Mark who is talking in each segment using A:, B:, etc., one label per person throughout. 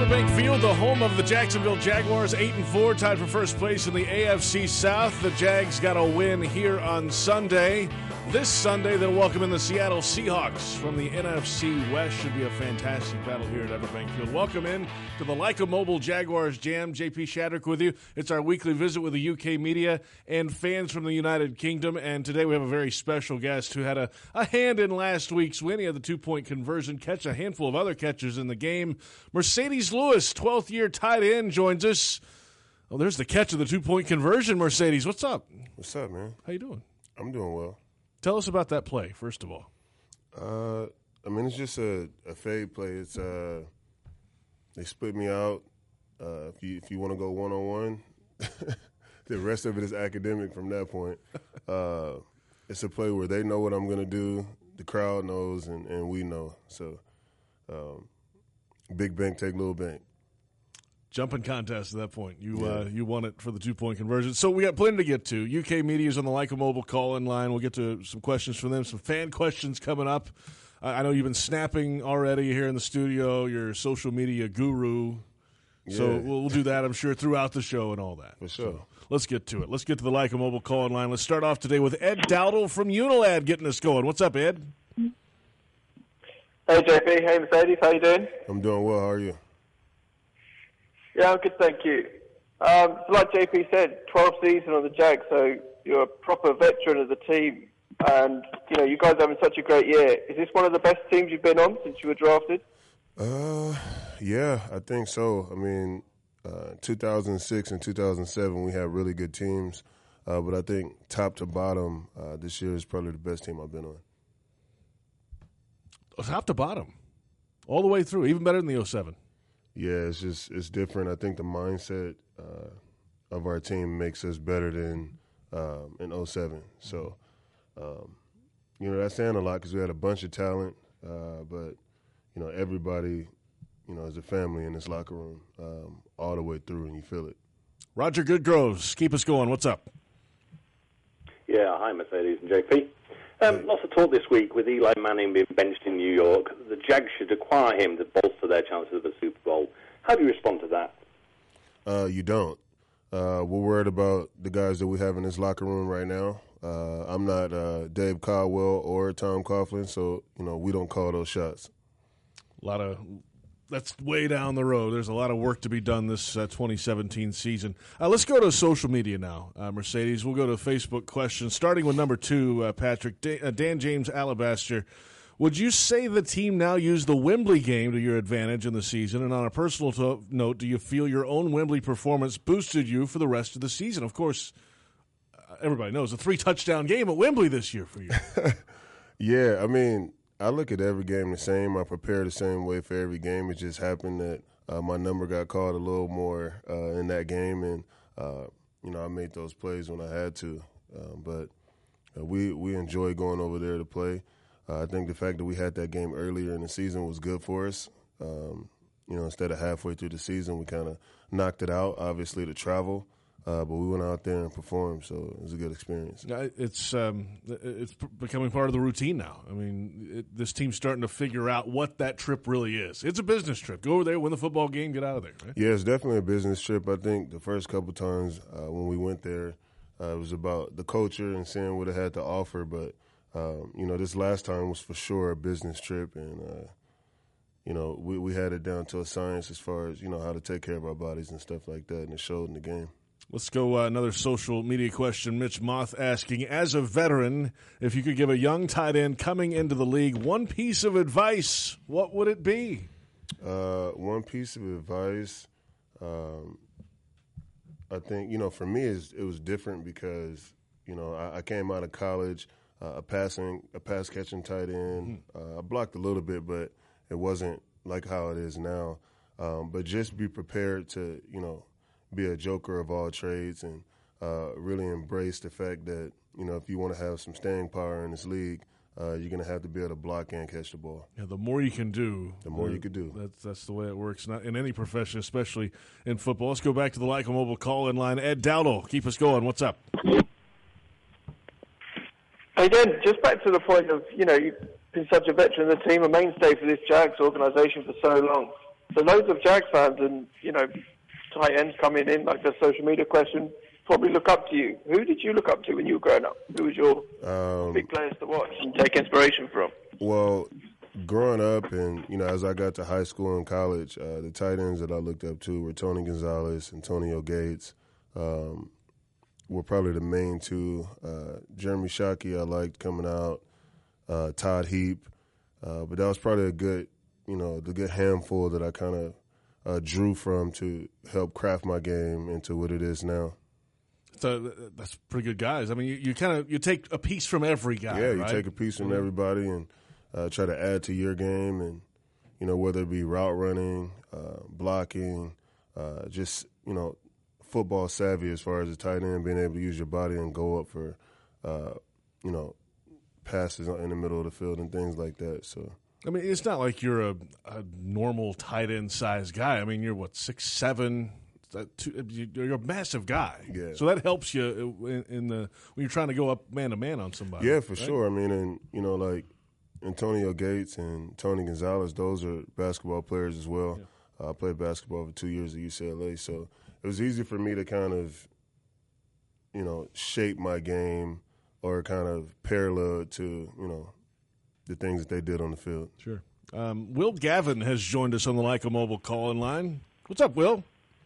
A: Everbank Field, the home of the Jacksonville Jaguars, 8-4, tied for first place in the AFC South. The Jags got a win here on Sunday. This Sunday, they'll welcome in the Seattle Seahawks from the NFC West. Should be a fantastic battle here at Everbank Field. Welcome in to the Leica Mobile Jaguars Jam. JP Shadrick with you. It's our weekly visit with the UK media and fans from the United Kingdom. And today we have a very special guest who had a hand in last week's win. He had the two-point conversion catch, a handful of other catches in the game. Marcedes Lewis, 12th year tight end, joins us. Oh, there's the catch of the two-point conversion, Marcedes. What's up?
B: What's up, man?
A: How you doing?
B: I'm doing well.
A: Tell us about that play, first of all.
B: It's just a fade play. It's they split me out. If you want to go one-on-one, the rest of it is academic from that point. It's a play where they know what I'm going to do, the crowd knows, and we know. So big bank, take little bank.
A: Jumping contest at that point. You won it for the two-point conversion. So we got plenty to get to. UK Media's on the Leica Mobile call-in line. We'll get to some questions from them, some fan questions coming up. I know you've been snapping already here in the studio. You're a social media guru. Yeah. So we'll do that, I'm sure, throughout the show and all that.
B: For sure.
A: So let's get to it. Let's get to the Leica Mobile call-in line. Let's start off today with Ed Dowdle from Unilad getting us going. What's up, Ed?
C: Hey, JP. Hey, Marcedes. How you doing?
B: I'm doing well. How are you?
C: Yeah, I'm good, thank you. So like JP said, 12 season on the Jags, so you're a proper veteran of the team. And, you guys are having such a great year. Is this one of the best teams you've been on since you were drafted?
B: Yeah, I think so. 2006 and 2007, we had really good teams. But I think top to bottom, this year is probably the best team I've been on.
A: Top to bottom? All the way through, even better than the 07.
B: Yeah, it's different. I think the mindset of our team makes us better than in 07. So, that's saying a lot because we had a bunch of talent, but, everybody, is a family in this locker room all the way through, and you feel it.
A: Roger Goodgroves, keep us going. What's up?
D: Yeah, hi, Marcedes and JP. Lots of talk this week with Eli Manning being benched in New York. The Jags should acquire him to bolster their chances of a Super Bowl. How do you respond to that?
B: You don't. We're worried about the guys that we have in this locker room right now. I'm not Dave Caldwell or Tom Coughlin, so, we don't call those shots.
A: That's way down the road. There's a lot of work to be done this 2017 season. Let's go to social media now, Marcedes. We'll go to Facebook questions, starting with number 2, Patrick. Dan James Alabaster. Would you say the team now used the Wembley game to your advantage in the season? And on a personal note, do you feel your own Wembley performance boosted you for the rest of the season? Of course, everybody knows a 3-touchdown game at Wembley this year for you.
B: Yeah, I look at every game the same. I prepare the same way for every game. It just happened that my number got called a little more in that game, and I made those plays when I had to. But we enjoy going over there to play. I think the fact that we had that game earlier in the season was good for us. Instead of halfway through the season, we kind of knocked it out. Obviously, to travel. But we went out there and performed, so it was a good experience.
A: It's becoming part of the routine now. This team's starting to figure out what that trip really is. It's a business trip. Go over there, win the football game, get out of there. Right?
B: Yeah, it's definitely a business trip. I think the first couple times when we went there, it was about the culture and seeing what it had to offer. But, this last time was for sure a business trip, and, we had it down to a science as far as, how to take care of our bodies and stuff like that, and it showed in the game.
A: Let's go another social media question. Mitch Moth asking, as a veteran, if you could give a young tight end coming into the league one piece of advice, what would it be?
B: One piece of advice, I think, for me, it was different because, I came out of college, a pass-catching tight end. I blocked a little bit, but it wasn't like how it is now. But just be prepared to, be a joker of all trades and really embrace the fact that, if you want to have some staying power in this league, you're going to have to be able to block and catch the ball.
A: Yeah, the more you can do.
B: The more you can do.
A: That's the way it works, not in any profession, especially in football. Let's go back to the Leica Mobile call-in line. Ed Dowdle, keep us going. What's up?
C: Again, just back to the point of, you've been such a veteran of the team, a mainstay for this Jags organization for so long. So loads of Jags fans and, tight ends coming in, like the social media question, probably look up to you. Who did you look up to when you were growing up? Who was your big players to watch and take inspiration from?
B: Well, growing up and, as I got to high school and college, the tight ends that I looked up to were Tony Gonzalez, Antonio Gates, were probably the main two. Jeremy Shockey I liked coming out, Todd Heap. But that was probably a good, the good handful that I kind of drew from to help craft my game into what it is now.
A: So that's pretty good guys. I mean, you take a piece from every guy.
B: Yeah, you
A: right?
B: take a piece from everybody and try to add to your game, and whether it be route running, blocking, just football savvy as far as a tight end, being able to use your body and go up for passes in the middle of the field and things like that. So.
A: I mean, it's not like you're a normal tight end size guy. I mean, you're 6'7". You're a massive guy.
B: Yeah.
A: So that helps you when you're trying to go up man to man on somebody.
B: Yeah, for sure. I mean, and like Antonio Gates and Tony Gonzalez, those are basketball players as well. Yeah. I played basketball for 2 years at UCLA, so it was easy for me to kind of, shape my game or kind of parallel to, the things that they did on the field.
A: Sure. Will Gavin has joined us on the Leica Mobile call-in line. What's up, Will?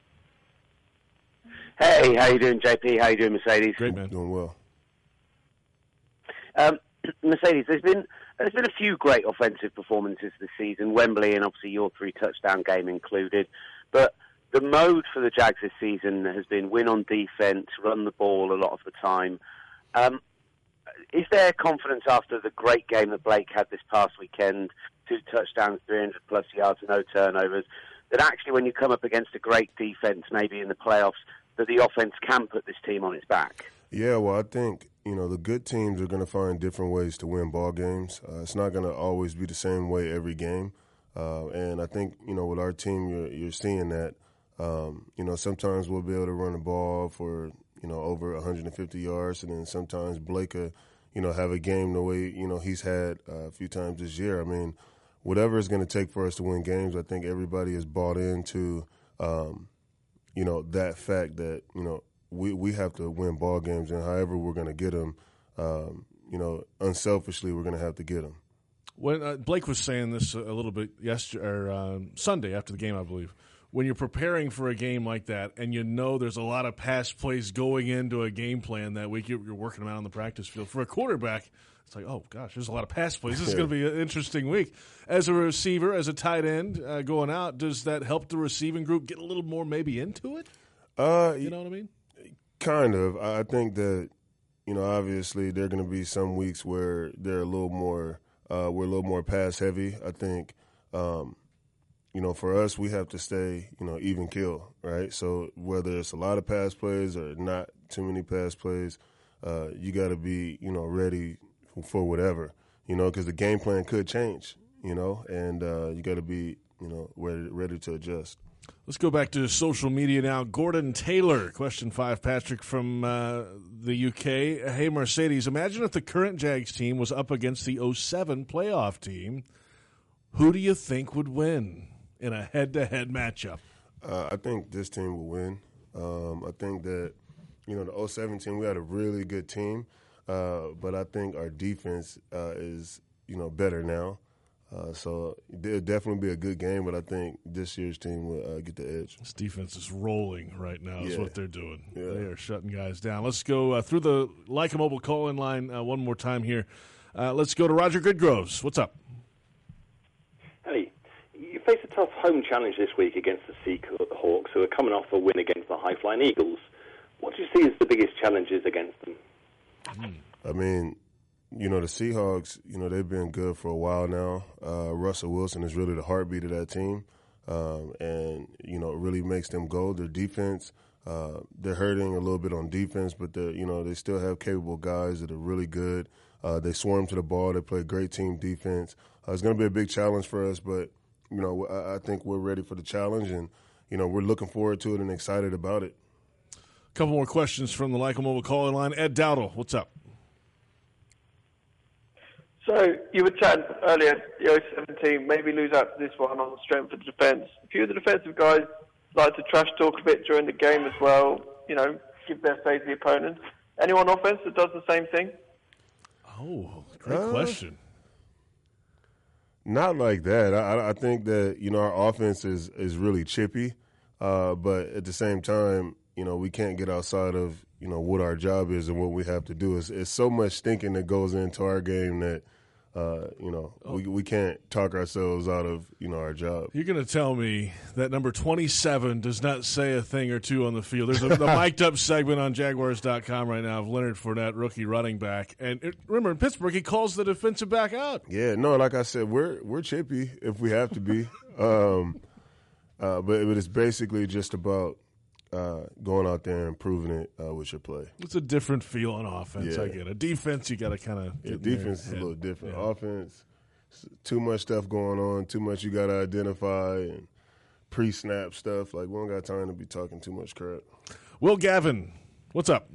E: Hey, how you doing, JP? How you doing, Mercedes?
A: Great, man.
B: Doing well.
E: Mercedes, there's been a few great offensive performances this season, Wembley and obviously your 3-touchdown game included. But the mode for the Jags this season has been win on defense, run the ball a lot of the time. Is there confidence after the great game that Blake had this past weekend, 2 touchdowns, 300-plus yards, no turnovers, that actually when you come up against a great defense, maybe in the playoffs, that the offense can put this team on its back?
B: Yeah, well, I think, the good teams are going to find different ways to win ball games. It's not going to always be the same way every game. And I think, with our team, you're seeing that. Sometimes we'll be able to run the ball for, over 150 yards, and then sometimes Blake have a game the way, he's had a few times this year. I mean, whatever it's going to take for us to win games, I think everybody is bought into, that fact that, we have to win ball games, and however we're going to get them, unselfishly we're going to have to get them.
A: When Blake was saying this a little bit yesterday or Sunday after the game, I believe, when you're preparing for a game like that and there's a lot of pass plays going into a game plan that week, you're working them out on the practice field. For a quarterback, it's like, oh, gosh, there's a lot of pass plays. This is going to be an interesting week. As a receiver, as a tight end going out, does that help the receiving group get a little more maybe into it? You know what I mean?
B: Kind of. I think that, obviously there are going to be some weeks where they're a little more we're a little more pass heavy. I think, for us, we have to stay, even kill, right? So whether it's a lot of pass plays or not too many pass plays, you got to be, ready for whatever, because the game plan could change, and you got to be, ready to adjust.
A: Let's go back to social media now. Gordon Taylor, question 5, Patrick, from the UK. Hey, Mercedes, imagine if the current Jags team was up against the 2007 playoff team. Who do you think would win in a head-to-head matchup?
B: I think this team will win. I think that, the 2007 team, we had a really good team, but I think our defense is, better now. So it'll definitely be a good game, but I think this year's team will get the edge.
A: This defense is rolling right now is what they're doing.
B: Yeah.
A: They are shutting guys down. Let's go through the Leica Mobile call-in line one more time here. Let's go to Roger Goodgroves. What's up?
D: Hey, you face a tough home challenge this week against the Seahawks, who are coming off a win against the high-flying Eagles. What do you see as the biggest challenges against them?
B: I mean, the Seahawks, they've been good for a while now. Russell Wilson is really the heartbeat of that team, and, it really makes them go. Their defense, they're hurting a little bit on defense, but they still have capable guys that are really good. They swarm to the ball. They play great team defense. It's going to be a big challenge for us, but, I think we're ready for the challenge, and, we're looking forward to it and excited about it.
A: A couple more questions from the Leica Mobile call-in line. Ed Dowdle, what's up?
C: So you were chatting earlier, the 0-17, maybe lose out to this one on the strength of the defence. A few of the defensive guys like to trash talk a bit during the game as well, give their say to the opponent. Anyone on offense that does the same thing?
A: Oh, great question.
B: Not like that. I think that, our offense is really chippy, but at the same time, we can't get outside of, what our job is and what we have to do. It's so much thinking that goes into our game that, we can't talk ourselves out of, our job.
A: You're going to tell me that number 27 does not say a thing or two on the field. There's the mic'd up segment on Jaguars.com right now of Leonard Fournette, rookie running back. And remember, in Pittsburgh, he calls the defensive back out.
B: Yeah, no, like I said, we're chippy if we have to be. But it's basically just about going out there and proving it with your play.
A: It's a different feel on offense,
B: Yeah.
A: I get it. Defense, you got to kind of
B: defense is a little different.
A: Yeah.
B: Offense, too much stuff going on, too much you got to identify and pre-snap stuff. Like, we don't got time to be talking too much crap.
A: Will Gavin, what's up?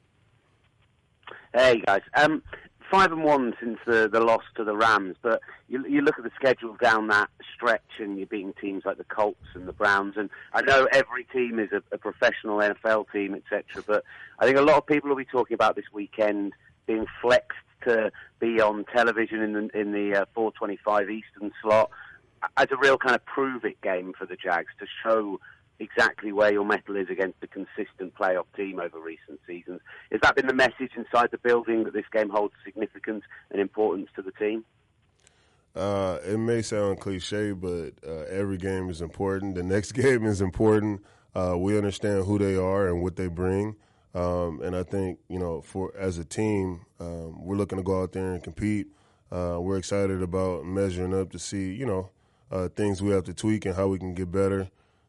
E: Hey, guys. 5-1 since the loss to the Rams, but you look at the schedule down that stretch and you're beating teams like the Colts and the Browns, and I know every team is a professional NFL team, etc., but I think a lot of people will be talking about this weekend being flexed to be on television in the 4:25 Eastern slot as a real kind of prove-it game for the Jags to show exactly where your mettle is against a consistent playoff team over recent seasons. Has that been the message inside the building, that this game holds significance and importance to the team?
B: It may sound cliche, but every game is important. The next game is important. We understand who they are and what they bring. And I think, as a team, we're looking to go out there and compete. We're excited about measuring up to see, things we have to tweak and how we can get better.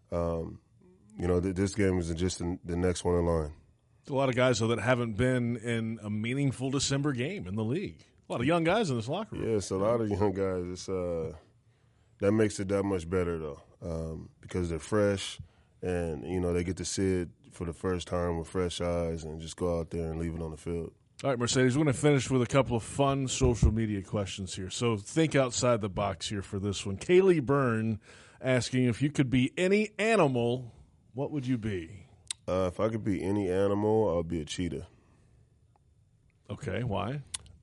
B: This game is just the next one in line.
A: There's a lot of guys, though, that haven't been in a meaningful December game in the league. A lot of young guys in this locker room.
B: Yeah, it's a lot of young guys. It's that makes it that much better, though, because they're fresh and, they get to see it for the first time with fresh eyes and just go out there and leave it on the field.
A: All right, Mercedes, we're going to finish with a couple of fun social media questions here. So think outside the box here for this one. Kaylee Byrne asking, if you could be any animal, what would you be?
B: If I could be any animal, I'll be a cheetah.
A: Okay, why?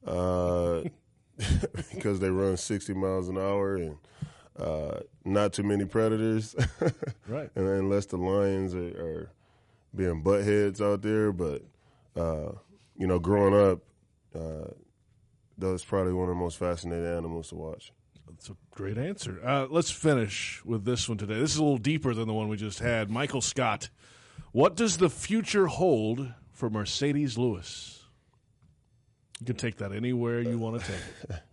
B: Because they run 60 miles an hour and not too many predators.
A: Right.
B: And unless the lions are being butt heads out there. But, growing up, that was probably one of the most fascinating animals to watch.
A: That's a great answer. Let's finish with this one today. This is a little deeper than the one we just had. Michael Scott, what does the future hold for Mercedes Lewis? You can take that anywhere you want to take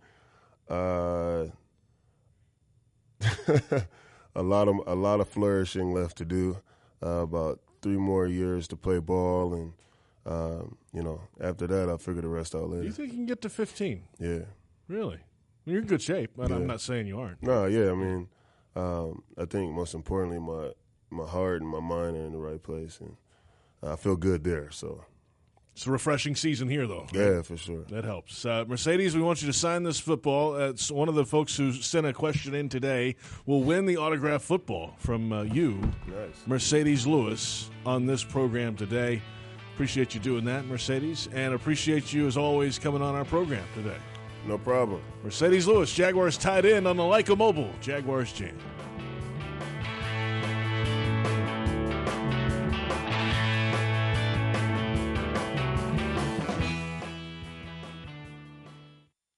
A: it.
B: A lot of flourishing left to do. About 3 more years to play ball, and after that, I'll figure the rest out later.
A: You think you can get to 15?
B: Yeah.
A: Really? You're in good shape, but
B: Yeah.
A: I'm not saying you aren't.
B: No, yeah. I mean, I think most importantly, my heart and my mind are in the right place, and I feel good there. So
A: It's a refreshing season here, though. Right?
B: yeah, for sure.
A: That helps. Mercedes, we want you to sign this football. It's one of the folks who sent a question in today will win the autographed football from you,
B: Nice.
A: Mercedes Lewis, on this program today. Appreciate you doing that, Mercedes, and appreciate you, as always, coming on our program today.
B: No problem.
A: Mercedes Lewis, Jaguars tight end on the Leica Mobile Jaguars Jam.